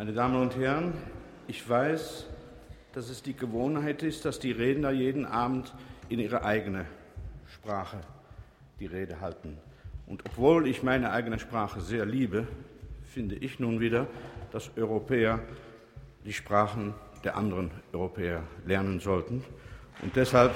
Meine Damen und Herren, ich weiß, dass es die Gewohnheit ist, dass die Redner jeden Abend in ihre eigene Sprache die Rede halten. Und obwohl ich meine eigene Sprache sehr liebe, finde ich nun wieder, dass Europäer die Sprachen der anderen Europäer lernen sollten. Und deshalb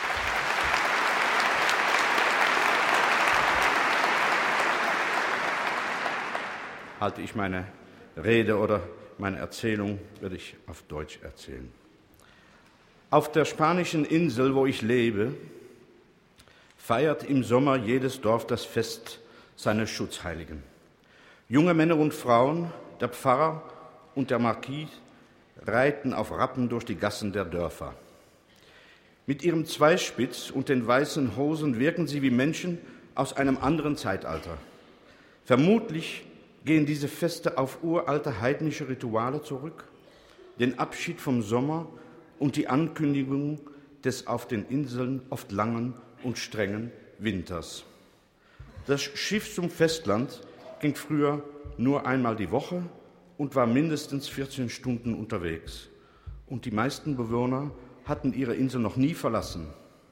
halte ich meine Rede oder meine Erzählung, werde ich auf Deutsch erzählen. Auf der spanischen Insel, wo ich lebe, feiert im Sommer jedes Dorf das Fest seines Schutzheiligen. Junge Männer und Frauen, der Pfarrer und der Marquis reiten auf Rappen durch die Gassen der Dörfer. Mit ihrem Zweispitz und den weißen Hosen wirken sie wie Menschen aus einem anderen Zeitalter. Vermutlich gehen diese Feste auf uralte heidnische Rituale zurück, den Abschied vom Sommer und die Ankündigung des auf den Inseln oft langen und strengen Winters. Das Schiff zum Festland ging früher nur einmal die Woche und war mindestens 14 Stunden unterwegs. Und die meisten Bewohner hatten ihre Insel noch nie verlassen.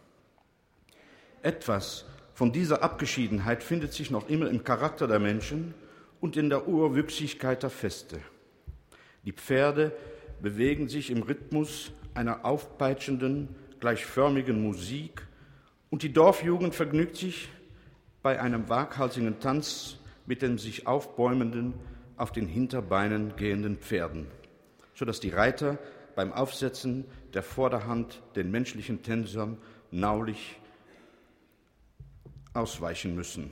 Etwas von dieser Abgeschiedenheit findet sich noch immer im Charakter der Menschen und in der Urwüchsigkeit der Feste. Die Pferde bewegen sich im Rhythmus einer aufpeitschenden, gleichförmigen Musik und die Dorfjugend vergnügt sich bei einem waghalsigen Tanz mit den sich aufbäumenden, auf den Hinterbeinen gehenden Pferden, sodass die Reiter beim Aufsetzen der Vorderhand den menschlichen Tänzern naulich ausweichen müssen.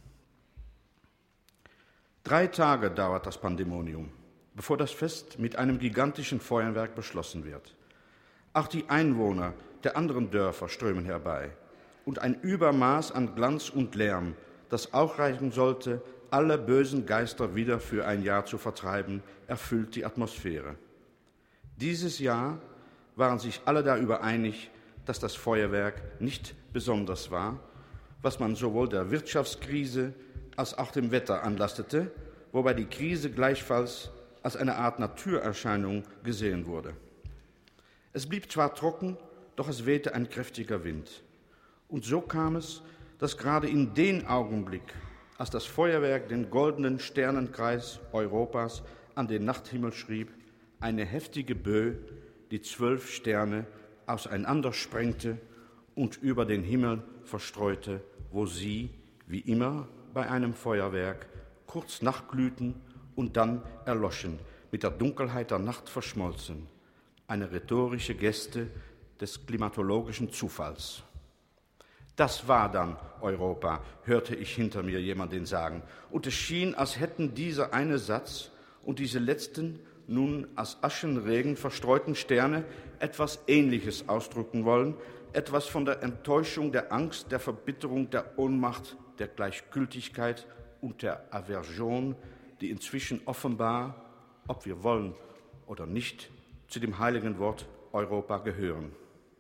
3 Tage dauert das Pandemonium, bevor das Fest mit einem gigantischen Feuerwerk beschlossen wird. Auch die Einwohner der anderen Dörfer strömen herbei und ein Übermaß an Glanz und Lärm, das auch reichen sollte, alle bösen Geister wieder für ein Jahr zu vertreiben, erfüllt die Atmosphäre. Dieses Jahr waren sich alle darüber einig, dass das Feuerwerk nicht besonders war, was man sowohl der Wirtschaftskrise als auch dem Wetter anlastete, wobei die Krise gleichfalls als eine Art Naturerscheinung gesehen wurde. Es blieb zwar trocken, doch es wehte ein kräftiger Wind. Und so kam es, dass gerade in dem Augenblick, als das Feuerwerk den goldenen Sternenkreis Europas an den Nachthimmel schrieb, eine heftige Böe die 12 Sterne auseinandersprengte und über den Himmel verstreute, wo sie, wie immer bei einem Feuerwerk, kurz nachglühten und dann erloschen, mit der Dunkelheit der Nacht verschmolzen. Eine rhetorische Geste des klimatologischen Zufalls. Das war dann Europa, hörte ich hinter mir jemanden sagen. Und es schien, als hätten dieser eine Satz und diese letzten, nun als Aschenregen verstreuten Sterne etwas Ähnliches ausdrücken wollen, etwas von der Enttäuschung, der Angst, der Verbitterung, der Ohnmacht, der Gleichgültigkeit und der Aversion, die inzwischen offenbar, ob wir wollen oder nicht, zu dem heiligen Wort Europa gehören.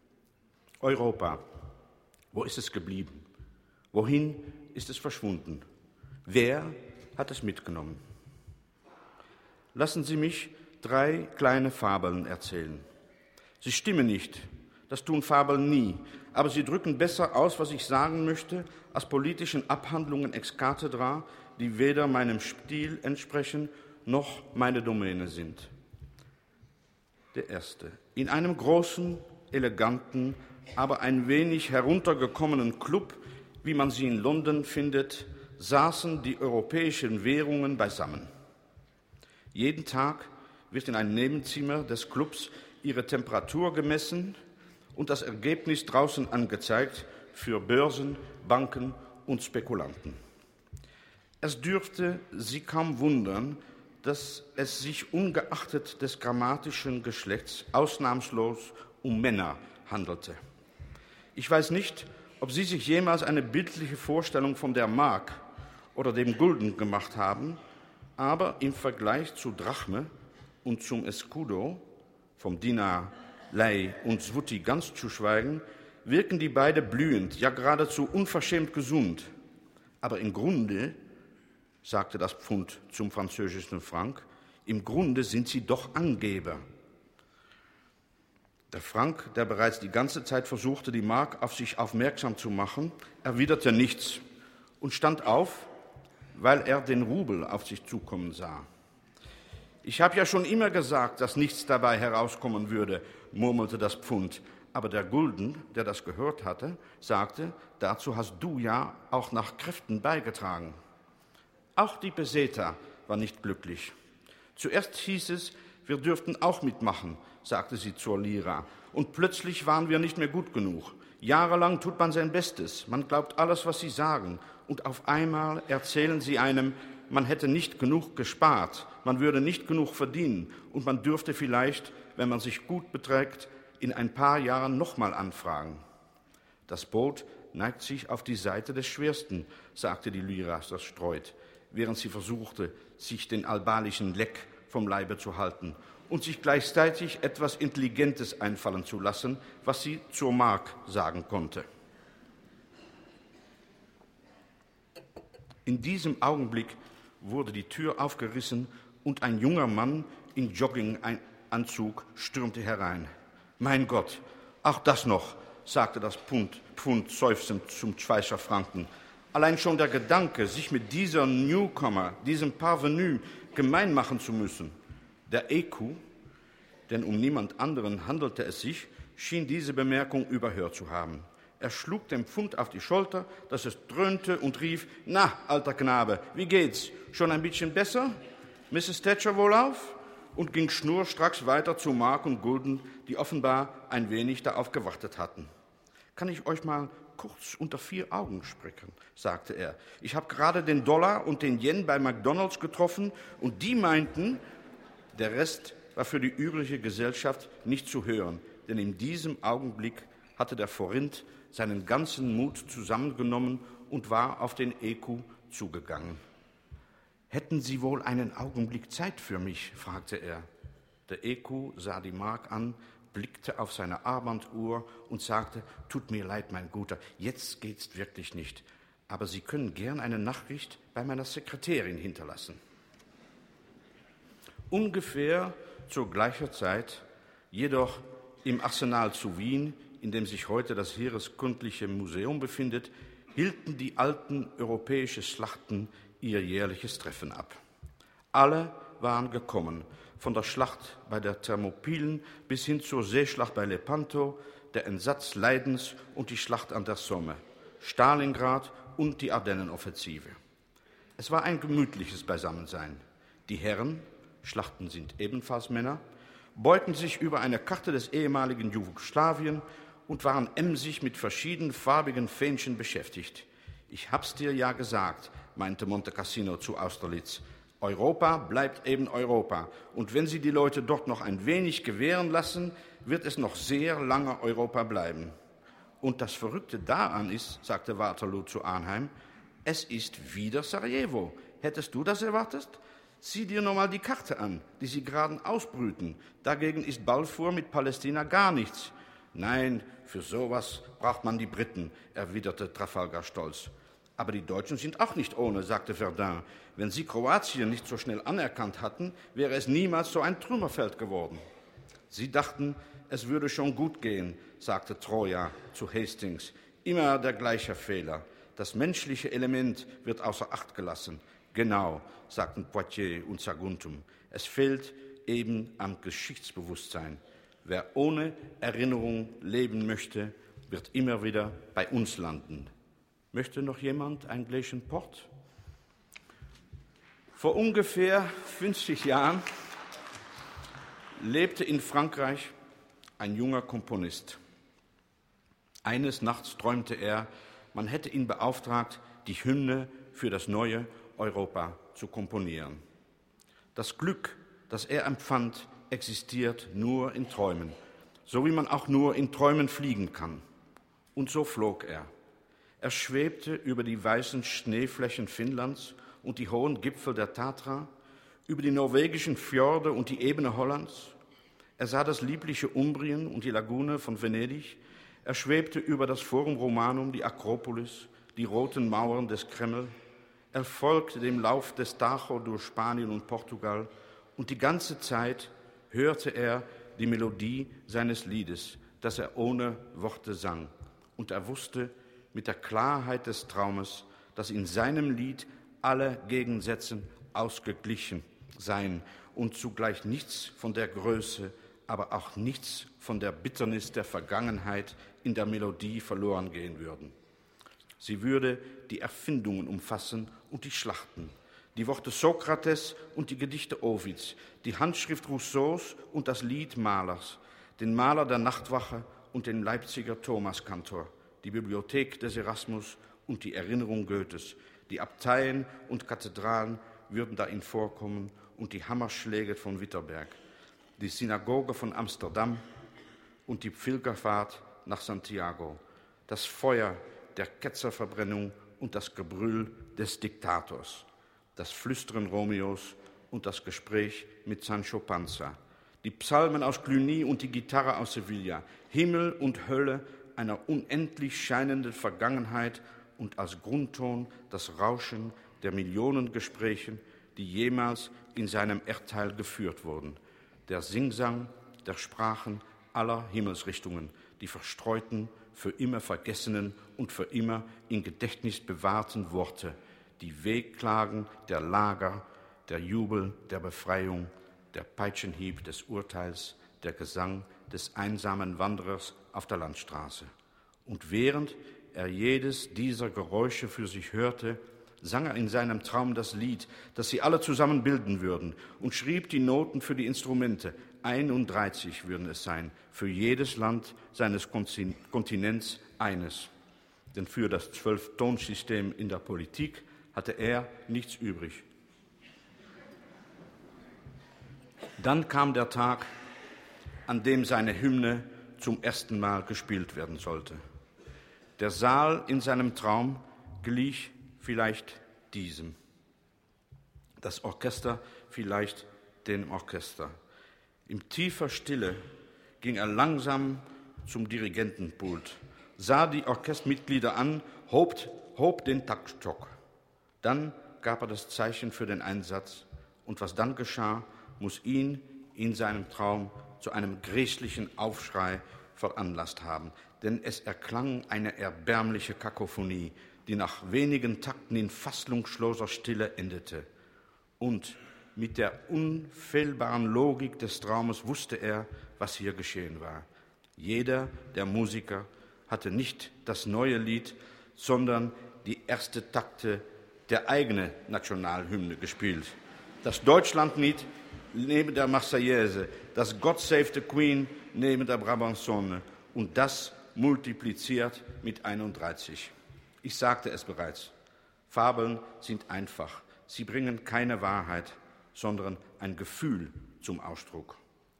Europa, wo ist es geblieben? Wohin ist es verschwunden? Wer hat es mitgenommen? Lassen Sie mich 3 kleine Fabeln erzählen. Sie stimmen nicht, das tun Fabeln nie, aber sie drücken besser aus, was ich sagen möchte, als politischen Abhandlungen ex cathedra, die weder meinem Stil entsprechen, noch meine Domäne sind. Der erste. In einem großen, eleganten, aber ein wenig heruntergekommenen Club, wie man sie in London findet, saßen die europäischen Währungen beisammen. Jeden Tag wird in einem Nebenzimmer des Clubs ihre Temperatur gemessen und das Ergebnis draußen angezeigt für Börsen, Banken und Spekulanten. Es dürfte Sie kaum wundern, dass es sich ungeachtet des grammatischen Geschlechts ausnahmslos um Männer handelte. Ich weiß nicht, ob Sie sich jemals eine bildliche Vorstellung von der Mark oder dem Gulden gemacht haben, aber im Vergleich zu Drachme und zum Escudo, vom Dinar, Lei und Zloty ganz zu schweigen, wirken die beide blühend, ja geradezu unverschämt gesund. Aber im Grunde, sagte das Pfund zum französischen Franc, Im Grunde sind sie doch Angeber. Der Frank, der bereits die ganze Zeit versuchte, die Mark auf sich aufmerksam zu machen, erwiderte nichts und stand auf, weil er den Rubel auf sich zukommen sah. »Ich habe ja schon immer gesagt, dass nichts dabei herauskommen würde«, murmelte das Pfund. Aber der Gulden, der das gehört hatte, sagte, »Dazu hast du ja auch nach Kräften beigetragen.« Auch die Peseta war nicht glücklich. Zuerst hieß es, wir dürften auch mitmachen, sagte sie zur Lira. Und plötzlich waren wir nicht mehr gut genug. Jahrelang tut man sein Bestes, man glaubt alles, was sie sagen. Und auf einmal erzählen sie einem, man hätte nicht genug gespart, man würde nicht genug verdienen und man dürfte vielleicht, wenn man sich gut beträgt, in ein paar Jahren nochmal anfragen. Das Boot neigt sich auf die Seite des Schwersten, sagte die Lira zerstreut, während sie versuchte, sich den albanischen Leck vom Leibe zu halten und sich gleichzeitig etwas Intelligentes einfallen zu lassen, was sie zur Mark sagen konnte. In diesem Augenblick wurde die Tür aufgerissen und ein junger Mann in Jogginganzug stürmte herein. »Mein Gott, auch das noch«, sagte das Pfund seufzend zum Schweizer Franken. Allein schon der Gedanke, sich mit dieser Newcomer, diesem Parvenu, gemein machen zu müssen. Der Écu, denn um niemand anderen handelte es sich, schien diese Bemerkung überhört zu haben. Er schlug dem Pfund auf die Schulter, dass es dröhnte und rief, »Na, alter Knabe, wie geht's? Schon ein bisschen besser? Mrs. Thatcher wohlauf?« und ging schnurstracks weiter zu Mark und Gulden, die offenbar ein wenig darauf gewartet hatten. »Kann ich euch mal kurz unter 4 Augen sprechen?«, sagte er. »Ich habe gerade den Dollar und den Yen bei McDonald's getroffen und die meinten, der Rest war für die übrige Gesellschaft nicht zu hören, denn in diesem Augenblick hatte der Forint seinen ganzen Mut zusammengenommen und war auf den Écu zugegangen. »Hätten Sie wohl einen Augenblick Zeit für mich?«, fragte er. Der Écu sah die Mark an, blickte auf seine Armbanduhr und sagte, »Tut mir leid, mein Guter, jetzt geht's wirklich nicht, aber Sie können gern eine Nachricht bei meiner Sekretärin hinterlassen.« Ungefähr zur gleichen Zeit, jedoch im Arsenal zu Wien, in dem sich heute das Heereskundliche Museum befindet, hielten die alten europäischen Schlachten ihr jährliches Treffen ab. Alle waren gekommen, von der Schlacht bei der Thermopylen bis hin zur Seeschlacht bei Lepanto, der Entsatz Leidens und die Schlacht an der Somme, Stalingrad und die Ardennenoffensive. Es war ein gemütliches Beisammensein. Die Herren, Schlachten sind ebenfalls Männer, beugten sich über eine Karte des ehemaligen Jugoslawien und waren emsig mit verschiedenen farbigen Fähnchen beschäftigt. »Ich hab's dir ja gesagt«, meinte Monte Cassino zu Austerlitz. »Europa bleibt eben Europa. Und wenn Sie die Leute dort noch ein wenig gewähren lassen, wird es noch sehr lange Europa bleiben.« Und das Verrückte daran ist, sagte Waterloo zu Arnheim, es ist wieder Sarajevo. Hättest du das erwartet? Sieh dir nur mal die Karte an, die sie gerade ausbrüten. Dagegen ist Balfour mit Palästina gar nichts. »Nein, für sowas braucht man die Briten«, erwiderte Trafalgar stolz. »Aber die Deutschen sind auch nicht ohne«, sagte Verdun. »Wenn sie Kroatien nicht so schnell anerkannt hatten, wäre es niemals so ein Trümmerfeld geworden.« »Sie dachten, es würde schon gut gehen«, sagte Troja zu Hastings. »Immer der gleiche Fehler. Das menschliche Element wird außer Acht gelassen.« »Genau«, sagten Poitiers und Saguntum. »Es fehlt eben am Geschichtsbewusstsein. Wer ohne Erinnerung leben möchte, wird immer wieder bei uns landen.« Möchte noch jemand ein Gläschen Port? Vor ungefähr 50 Jahren lebte in Frankreich ein junger Komponist. Eines Nachts träumte er, man hätte ihn beauftragt, die Hymne für das neue Europa zu komponieren. Das Glück, das er empfand, existiert nur in Träumen, so wie man auch nur in Träumen fliegen kann. Und so flog er. Er schwebte über die weißen Schneeflächen Finnlands und die hohen Gipfel der Tatra, über die norwegischen Fjorde und die Ebene Hollands. Er sah das liebliche Umbrien und die Lagune von Venedig. Er schwebte über das Forum Romanum, die Akropolis, die roten Mauern des Kreml. Er folgte dem Lauf des Tajo durch Spanien und Portugal und die ganze Zeit hörte er die Melodie seines Liedes, das er ohne Worte sang. Und er wusste mit der Klarheit des Traumes, dass in seinem Lied alle Gegensätze ausgeglichen seien und zugleich nichts von der Größe, aber auch nichts von der Bitternis der Vergangenheit in der Melodie verloren gehen würden. Sie würde die Erfindungen umfassen und die Schlachten, die Worte Sokrates und die Gedichte Ovids, die Handschrift Rousseaus und das Lied Mahlers, den Maler der Nachtwache und den Leipziger Thomaskantor, die Bibliothek des Erasmus und die Erinnerung Goethes, die Abteien und Kathedralen würden darin vorkommen und die Hammerschläge von Witterberg, die Synagoge von Amsterdam und die Pilgerfahrt nach Santiago, das Feuer der Ketzerverbrennung und das Gebrüll des Diktators, das Flüstern Romeos und das Gespräch mit Sancho Panza, die Psalmen aus Cluny und die Gitarre aus Sevilla, Himmel und Hölle einer unendlich scheinenden Vergangenheit und als Grundton das Rauschen der Millionen Gesprächen, die jemals in seinem Erdteil geführt wurden, der Singsang der Sprachen aller Himmelsrichtungen, die verstreuten, für immer vergessenen und für immer in Gedächtnis bewahrten Worte, die Wehklagen der Lager, der Jubel der Befreiung, der Peitschenhieb des Urteils, der Gesang des einsamen Wanderers auf der Landstraße. Und während er jedes dieser Geräusche für sich hörte, sang er in seinem Traum das Lied, das sie alle zusammen bilden würden, und schrieb die Noten für die Instrumente. 31 würden es sein, für jedes Land seines Kontinents eines. Denn für das 12-Tonsystem in der Politik hatte er nichts übrig. Dann kam der Tag, an dem seine Hymne zum ersten Mal gespielt werden sollte. Der Saal in seinem Traum glich vielleicht diesem. Das Orchester vielleicht dem Orchester. In tiefer Stille ging er langsam zum Dirigentenpult, sah die Orchestermitglieder an, hob den Taktstock. Dann gab er das Zeichen für den Einsatz, und was dann geschah, muss ihn in seinem Traum zu einem grässlichen Aufschrei veranlasst haben, denn es erklang eine erbärmliche Kakophonie, die nach wenigen Takten in fassungsloser Stille endete. Und mit der unfehlbaren Logik des Traumes wusste er, was hier geschehen war. Jeder der Musiker hatte nicht das neue Lied, sondern die erste Takte der eigenen Nationalhymne gespielt. Das Deutschlandlied neben der Marseillaise, das God Save the Queen neben der Brabançonne und das multipliziert mit 31. Ich sagte es bereits, Fabeln sind einfach. Sie bringen keine Wahrheit, sondern ein Gefühl zum Ausdruck.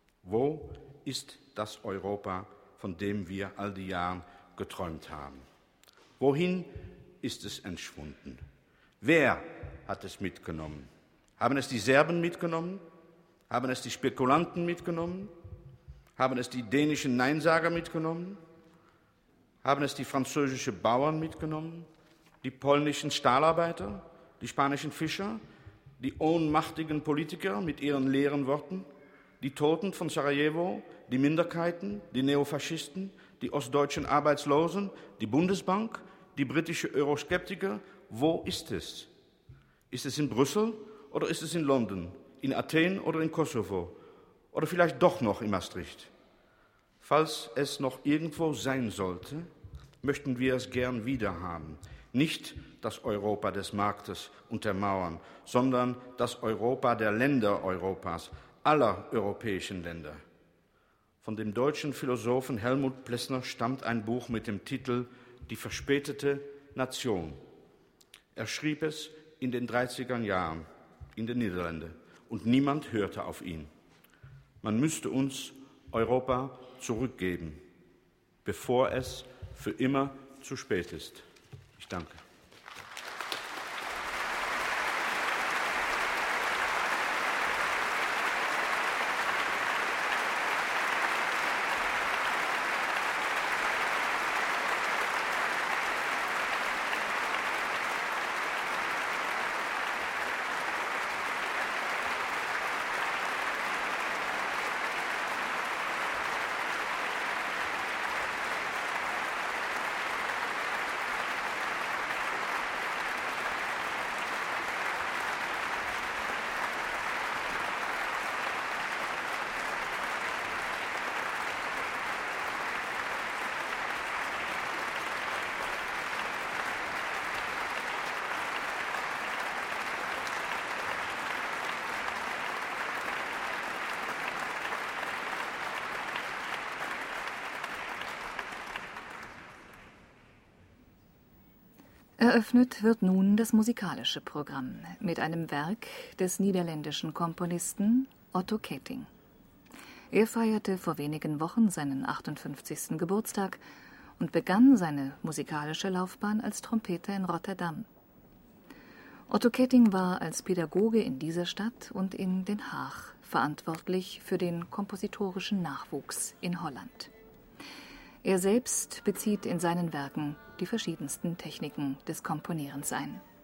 Wo ist das Europa, von dem wir all die Jahre geträumt haben? Wohin ist es entschwunden? Wer hat es mitgenommen? Haben es die Serben mitgenommen? Haben es die Spekulanten mitgenommen? Haben es die dänischen Neinsager mitgenommen? Haben es die französischen Bauern mitgenommen? Die polnischen Stahlarbeiter? Die spanischen Fischer? Die ohnmachtigen Politiker mit ihren leeren Worten? Die Toten von Sarajevo? Die Minderheiten? Die Neofaschisten? Die ostdeutschen Arbeitslosen? Die Bundesbank? Die britische Euroskeptiker? Wo ist es? Ist es in Brüssel oder ist es in London? In Athen oder in Kosovo? Oder vielleicht doch noch in Maastricht? Falls es noch irgendwo sein sollte, möchten wir es gern wiederhaben. Nicht das Europa des Marktes und der Mauern, sondern das Europa der Länder Europas, aller europäischen Länder. Von dem deutschen Philosophen Helmut Plessner stammt ein Buch mit dem Titel »Die verspätete Nation«. Er schrieb es in den 30er Jahren in den Niederlanden und niemand hörte auf ihn. Man müsste uns Europa zurückgeben, bevor es für immer zu spät ist. Ich danke. Eröffnet wird nun das musikalische Programm mit einem Werk des niederländischen Komponisten Otto Ketting. Er feierte vor wenigen Wochen seinen 58. Geburtstag und begann seine musikalische Laufbahn als Trompeter in Rotterdam. Otto Ketting war als Pädagoge in dieser Stadt und in Den Haag verantwortlich für den kompositorischen Nachwuchs in Holland. Er selbst bezieht in seinen Werken die verschiedensten Techniken des Komponierens ein.